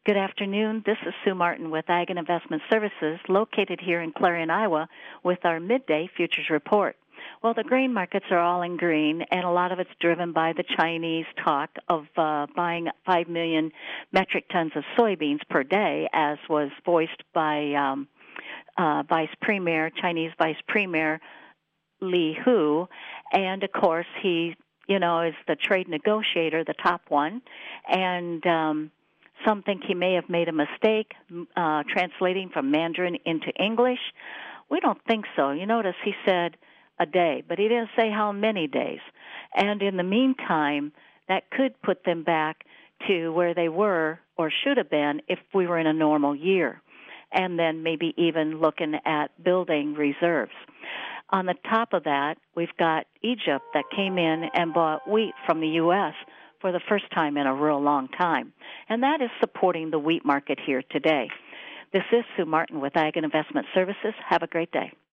Good afternoon. This is Sue Martin with Ag and Investment Services, located here in Clarion, Iowa, with our midday futures report. Well, the grain markets are all in green, and a lot of it's driven by the Chinese talk of buying 5 million metric tons of soybeans per day, as was voiced by Chinese Vice Premier Li Hu, and of course he, is the trade negotiator, the top one, and some think he may have made a mistake translating from Mandarin into English. We don't think so. You notice he said a day, but he didn't say how many days. And in the meantime, that could put them back to where they were or should have been if we were in a normal year, and then maybe even looking at building reserves. On the top of that, we've got Egypt that came in and bought wheat from the U.S. for the first time in a real long time, and that is supporting the wheat market here today. This is Sue Martin with Ag and Investment Services. Have a great day.